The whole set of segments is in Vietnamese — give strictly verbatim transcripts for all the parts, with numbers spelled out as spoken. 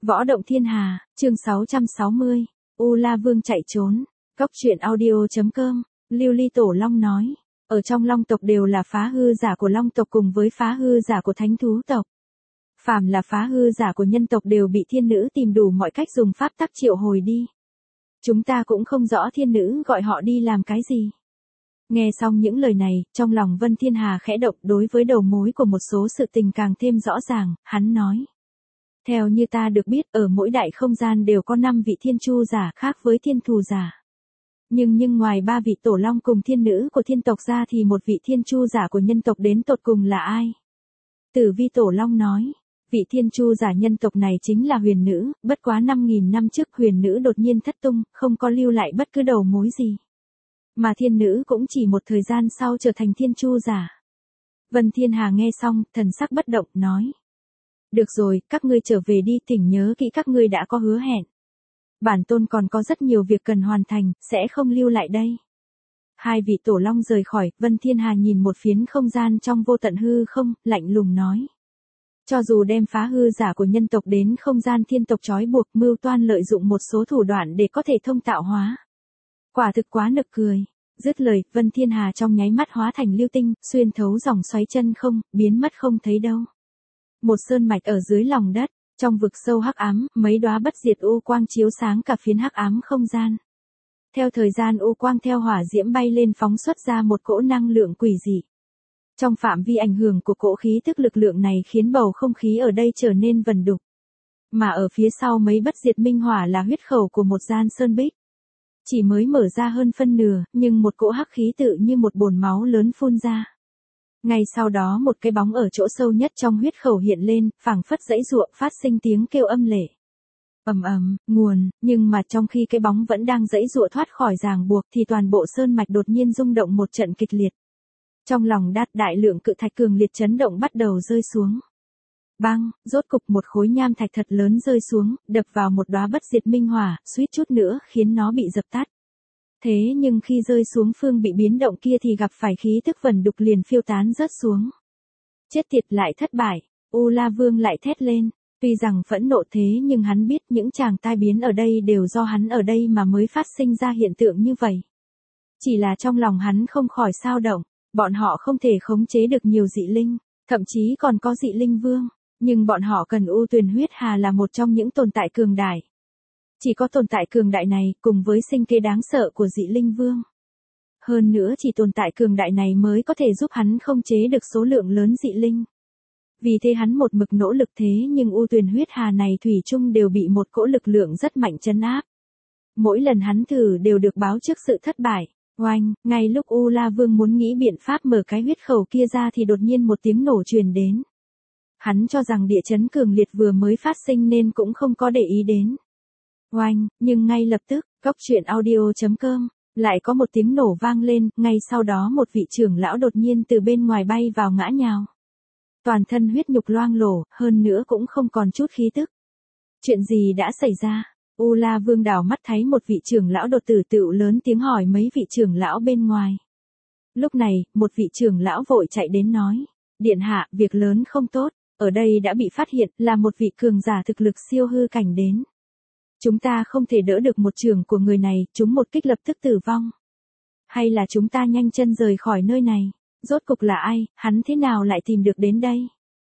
Võ động thiên hà, chương sáu trăm sáu mươi, U La Vương chạy trốn. Cốc truyện audio chấm com, Lưu Ly Tổ Long nói, ở trong Long tộc đều là phá hư giả của Long tộc cùng với phá hư giả của Thánh thú tộc. Phàm là phá hư giả của nhân tộc đều bị thiên nữ tìm đủ mọi cách dùng pháp tắc triệu hồi đi. Chúng ta cũng không rõ thiên nữ gọi họ đi làm cái gì. Nghe xong những lời này, trong lòng Vân Thiên Hà khẽ động, đối với đầu mối của một số sự tình càng thêm rõ ràng, hắn nói. Theo như ta được biết, ở mỗi đại không gian đều có năm vị thiên chu giả khác với thiên thù giả. Nhưng nhưng ngoài ba vị tổ long cùng thiên nữ của thiên tộc ra thì một vị thiên chu giả của nhân tộc đến tột cùng là ai? Tử Vi Tổ Long nói, vị thiên chu giả nhân tộc này chính là huyền nữ, bất quá năm nghìn năm trước huyền nữ đột nhiên thất tung, không có lưu lại bất cứ đầu mối gì. Mà thiên nữ cũng chỉ một thời gian sau trở thành thiên chu giả. Vân Thiên Hà nghe xong, thần sắc bất động, nói. Được rồi, các ngươi trở về đi, thỉnh nhớ kỹ các ngươi đã có hứa hẹn. Bản tôn còn có rất nhiều việc cần hoàn thành, sẽ không lưu lại đây. Hai vị tổ long rời khỏi, Vân Thiên Hà nhìn một phiến không gian trong vô tận hư không, lạnh lùng nói. Cho dù đem phá hư giả của nhân tộc đến không gian thiên tộc trói buộc, mưu toan lợi dụng một số thủ đoạn để có thể thông tạo hóa. Quả thực quá nực cười. Dứt lời, Vân Thiên Hà trong nháy mắt hóa thành lưu tinh, xuyên thấu dòng xoáy chân không, biến mất không thấy đâu. Một sơn mạch ở dưới lòng đất, trong vực sâu hắc ám, mấy đóa bất diệt u quang chiếu sáng cả phiến hắc ám không gian. Theo thời gian u quang theo hỏa diễm bay lên phóng xuất ra một cỗ năng lượng quỷ dị. Trong phạm vi ảnh hưởng của cỗ khí tức lực lượng này khiến bầu không khí ở đây trở nên vần đục. Mà ở phía sau mấy bất diệt minh hỏa là huyết khẩu của một gian sơn bích. Chỉ mới mở ra hơn phân nửa, nhưng một cỗ hắc khí tự như một bồn máu lớn phun ra. Ngay sau đó một cái bóng ở chỗ sâu nhất trong huyết khẩu hiện lên, phảng phất giãy giụa, phát sinh tiếng kêu âm lệ. Ầm ầm, nguồn, nhưng mà trong khi cái bóng vẫn đang giãy giụa thoát khỏi ràng buộc thì toàn bộ sơn mạch đột nhiên rung động một trận kịch liệt. Trong lòng đất đại lượng cự thạch cường liệt chấn động bắt đầu rơi xuống. Bang, rốt cục một khối nham thạch thật lớn rơi xuống, đập vào một đóa bất diệt minh hỏa, suýt chút nữa khiến nó bị dập tắt. Thế nhưng khi rơi xuống phương bị biến động kia thì gặp phải khí tức vẩn đục liền phiêu tán rớt xuống. Chết tiệt, lại thất bại, U La Vương lại thét lên, tuy rằng phẫn nộ thế nhưng hắn biết những chàng tai biến ở đây đều do hắn ở đây mà mới phát sinh ra hiện tượng như vậy. Chỉ là trong lòng hắn không khỏi xao động, bọn họ không thể khống chế được nhiều dị linh, thậm chí còn có dị linh vương, nhưng bọn họ cần U Tuyền huyết hà là một trong những tồn tại cường đại. Chỉ có tồn tại cường đại này, cùng với sinh kế đáng sợ của dị linh vương. Hơn nữa chỉ tồn tại cường đại này mới có thể giúp hắn không chế được số lượng lớn dị linh. Vì thế hắn một mực nỗ lực thế nhưng U Tuyền huyết hà này thủy chung đều bị một cỗ lực lượng rất mạnh trấn áp. Mỗi lần hắn thử đều được báo trước sự thất bại. Oanh, ngay lúc U La Vương muốn nghĩ biện pháp mở cái huyết khẩu kia ra thì đột nhiên một tiếng nổ truyền đến. Hắn cho rằng địa chấn cường liệt vừa mới phát sinh nên cũng không có để ý đến. Oanh, nhưng ngay lập tức, cốc truyện audio chấm com, lại có một tiếng nổ vang lên, ngay sau đó một vị trưởng lão đột nhiên từ bên ngoài bay vào ngã nhào. Toàn thân huyết nhục loang lổ, hơn nữa cũng không còn chút khí tức. Chuyện gì đã xảy ra? U La Vương đảo mắt thấy một vị trưởng lão đột tử tựu lớn tiếng hỏi mấy vị trưởng lão bên ngoài. Lúc này, một vị trưởng lão vội chạy đến nói, điện hạ, việc lớn không tốt, ở đây đã bị phát hiện là một vị cường giả thực lực siêu hư cảnh đến. Chúng ta không thể đỡ được một trường của người này, chúng một kích lập tức tử vong. Hay là chúng ta nhanh chân rời khỏi nơi này, rốt cục là ai, hắn thế nào lại tìm được đến đây?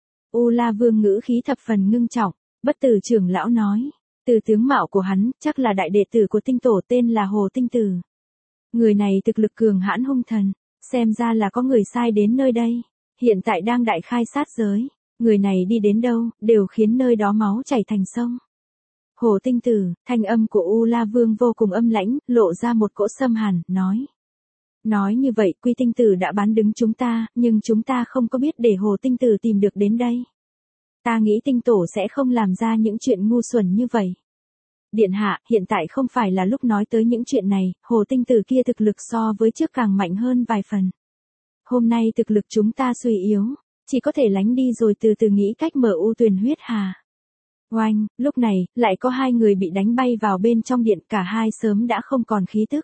U La Vương ngữ khí thập phần ngưng trọng, bất tử trưởng lão nói, từ tướng mạo của hắn, chắc là đại đệ tử của tinh tổ tên là Hồ Tinh Tử. Người này thực lực cường hãn hung thần, xem ra là có người sai đến nơi đây, hiện tại đang đại khai sát giới, người này đi đến đâu, đều khiến nơi đó máu chảy thành sông. Hồ Tinh Tử, thanh âm của U La Vương vô cùng âm lãnh, lộ ra một cỗ xâm hàn, nói. Nói như vậy, Quy Tinh Tử đã bán đứng chúng ta, nhưng chúng ta không có biết để Hồ Tinh Tử tìm được đến đây. Ta nghĩ tinh tổ sẽ không làm ra những chuyện ngu xuẩn như vậy. Điện hạ, hiện tại không phải là lúc nói tới những chuyện này, Hồ Tinh Tử kia thực lực so với trước càng mạnh hơn vài phần. Hôm nay thực lực chúng ta suy yếu, chỉ có thể lánh đi rồi từ từ nghĩ cách mở U Tuyền huyết hà. Oanh, lúc này, lại có hai người bị đánh bay vào bên trong điện, cả hai sớm đã không còn khí tức.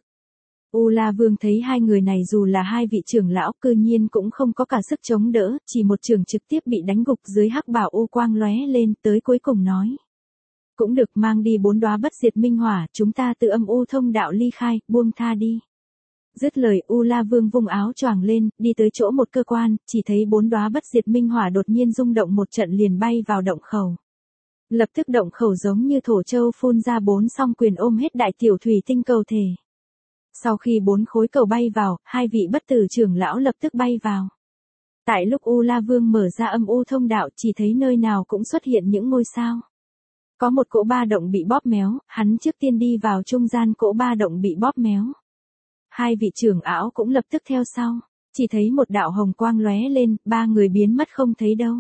U La Vương thấy hai người này dù là hai vị trưởng lão cư nhiên cũng không có cả sức chống đỡ, chỉ một trường trực tiếp bị đánh gục dưới hắc bảo u quang lóe lên tới cuối cùng nói. Cũng được, mang đi bốn đóa bất diệt minh hỏa, chúng ta từ âm u thông đạo ly khai, buông tha đi. Dứt lời, U La Vương vung áo choàng lên, đi tới chỗ một cơ quan, chỉ thấy bốn đóa bất diệt minh hỏa đột nhiên rung động một trận liền bay vào động khẩu. Lập tức động khẩu giống như thổ châu phun ra bốn song quyền ôm hết đại tiểu thủy tinh cầu thể. Sau khi bốn khối cầu bay vào, hai vị bất tử trưởng lão lập tức bay vào. Tại lúc U La Vương mở ra âm u thông đạo, chỉ thấy nơi nào cũng xuất hiện những ngôi sao. Có một cỗ ba động bị bóp méo, hắn trước tiên đi vào trung gian cỗ ba động bị bóp méo. Hai vị trưởng ảo cũng lập tức theo sau, chỉ thấy một đạo hồng quang lóe lên, ba người biến mất không thấy đâu.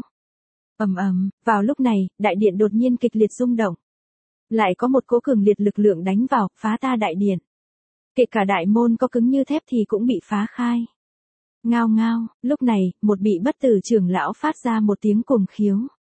Ầm ầm, vào lúc này, đại điện đột nhiên kịch liệt rung động. Lại có một cỗ cường liệt lực lượng đánh vào, phá ta đại điện. Kể cả đại môn có cứng như thép thì cũng bị phá khai. Ngao ngao, lúc này, một vị bất tử trưởng lão phát ra một tiếng cuồng khiếu.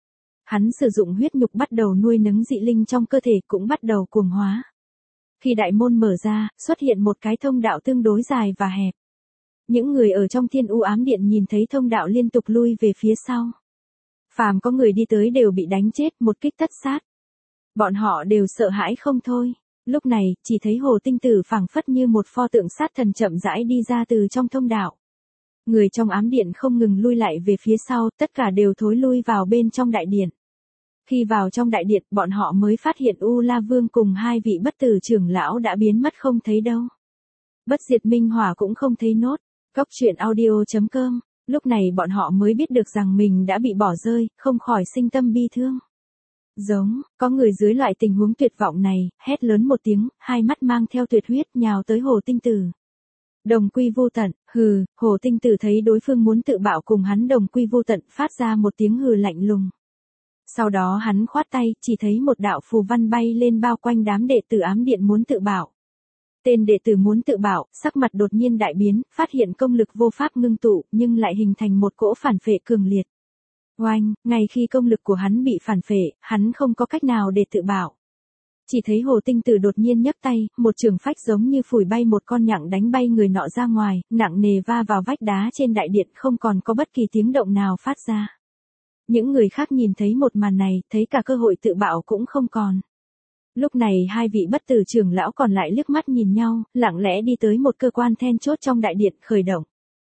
Hắn sử dụng huyết nhục bắt đầu nuôi nấng dị linh trong cơ thể cũng bắt đầu cuồng hóa. Khi đại môn mở ra, xuất hiện một cái thông đạo tương đối dài và hẹp. Những người ở trong thiên u ám điện nhìn thấy thông đạo liên tục lui về phía sau. Phàm có người đi tới đều bị đánh chết, một kích tất sát. Bọn họ đều sợ hãi không thôi. Lúc này, chỉ thấy Hồ Tinh Tử phảng phất như một pho tượng sát thần chậm rãi đi ra từ trong thông đạo. Người trong ám điện không ngừng lui lại về phía sau, tất cả đều thối lui vào bên trong đại điện. Khi vào trong đại điện, bọn họ mới phát hiện U La Vương cùng hai vị bất tử trưởng lão đã biến mất không thấy đâu. Bất diệt minh hỏa cũng không thấy nốt. Góc truyện audio chấm com. Lúc này bọn họ mới biết được rằng mình đã bị bỏ rơi, không khỏi sinh tâm bi thương. Giống, có người dưới loại tình huống tuyệt vọng này, hét lớn một tiếng, hai mắt mang theo tuyệt huyết nhào tới Hồ Tinh Tử. Đồng quy vô tận, hừ, Hồ Tinh Tử thấy đối phương muốn tự bạo cùng hắn đồng quy vô tận, phát ra một tiếng hừ lạnh lùng. Sau đó hắn khoát tay, chỉ thấy một đạo phù văn bay lên bao quanh đám đệ tử ám điện muốn tự bạo. Tên đệ tử muốn tự bạo, sắc mặt đột nhiên đại biến, phát hiện công lực vô pháp ngưng tụ, nhưng lại hình thành một cỗ phản phệ cường liệt. Oanh, ngay khi công lực của hắn bị phản phệ, hắn không có cách nào để tự bạo. Chỉ thấy Hồ Tinh Tử đột nhiên nhấc tay, một trường phách giống như phủi bay một con nhặng đánh bay người nọ ra ngoài, nặng nề va vào vách đá trên đại điện, không còn có bất kỳ tiếng động nào phát ra. Những người khác nhìn thấy một màn này, thấy cả cơ hội tự bạo cũng không còn. Lúc này hai vị bất tử trưởng lão còn lại liếc mắt nhìn nhau, lặng lẽ đi tới một cơ quan then chốt trong đại điện, khởi động.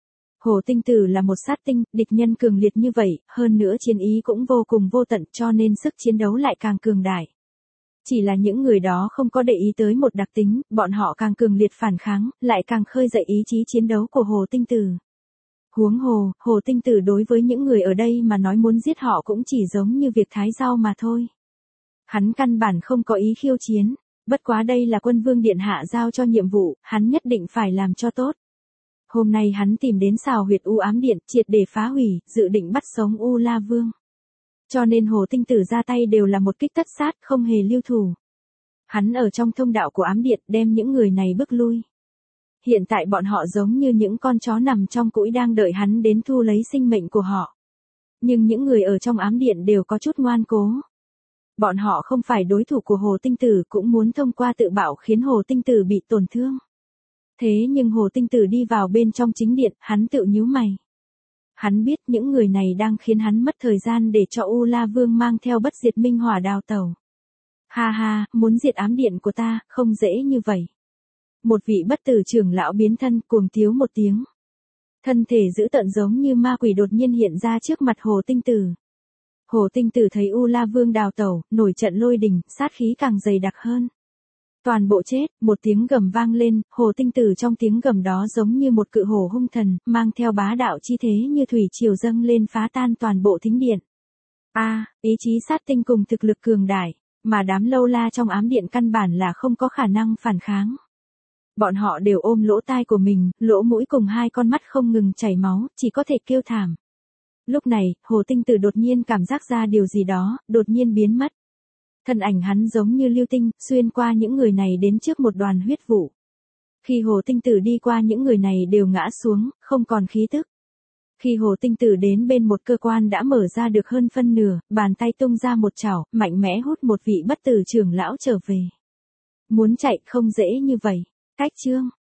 Hồ Tinh Tử là một sát tinh, địch nhân cường liệt như vậy, hơn nữa chiến ý cũng vô cùng vô tận cho nên sức chiến đấu lại càng cường đại. Chỉ là những người đó không có để ý tới một đặc tính, bọn họ càng cường liệt phản kháng, lại càng khơi dậy ý chí chiến đấu của Hồ Tinh Tử. Huống hồ, Hồ Tinh Tử đối với những người ở đây mà nói muốn giết họ cũng chỉ giống như việc thái rau mà thôi. Hắn căn bản không có ý khiêu chiến, bất quá đây là Quân Vương Điện Hạ giao cho nhiệm vụ, hắn nhất định phải làm cho tốt. Hôm nay hắn tìm đến xào huyệt U Ám Điện, triệt để phá hủy, dự định bắt sống U La Vương. Cho nên Hồ Tinh Tử ra tay đều là một kích tất sát, không hề lưu thủ. Hắn ở trong thông đạo của ám điện đem những người này bước lui. Hiện tại bọn họ giống như những con chó nằm trong cũi đang đợi hắn đến thu lấy sinh mệnh của họ. Nhưng những người ở trong ám điện đều có chút ngoan cố. Bọn họ không phải đối thủ của Hồ Tinh Tử, cũng muốn thông qua tự bạo khiến Hồ Tinh Tử bị tổn thương. Thế nhưng Hồ Tinh Tử đi vào bên trong chính điện, hắn tự nhíu mày. Hắn biết những người này đang khiến hắn mất thời gian để cho U La Vương mang theo bất diệt minh hỏa đào tẩu. Ha ha, muốn diệt ám điện của ta, không dễ như vậy. Một vị bất tử trưởng lão biến thân cuồng tiếu một tiếng. Thân thể dữ tợn giống như ma quỷ đột nhiên hiện ra trước mặt Hồ Tinh Tử. Hồ Tinh Tử thấy U La Vương đào tẩu, nổi trận lôi đình, sát khí càng dày đặc hơn. Toàn bộ chết, một tiếng gầm vang lên, Hồ Tinh Tử trong tiếng gầm đó giống như một cự hổ hung thần, mang theo bá đạo chi thế như thủy triều dâng lên phá tan toàn bộ thính điện. A, à, ý chí sát tinh cùng thực lực cường đại, mà đám lâu la trong ám điện căn bản là không có khả năng phản kháng. Bọn họ đều ôm lỗ tai của mình, lỗ mũi cùng hai con mắt không ngừng chảy máu, chỉ có thể kêu thảm. Lúc này, Hồ Tinh Tử đột nhiên cảm giác ra điều gì đó, đột nhiên biến mất. Thân ảnh hắn giống như lưu tinh, xuyên qua những người này đến trước một đoàn huyết vụ. Khi Hồ Tinh Tử đi qua những người này đều ngã xuống, không còn khí tức. Khi Hồ Tinh Tử đến bên một cơ quan đã mở ra được hơn phân nửa, bàn tay tung ra một chảo, mạnh mẽ hút một vị bất tử trưởng lão trở về. Muốn chạy không dễ như vậy. Cách chương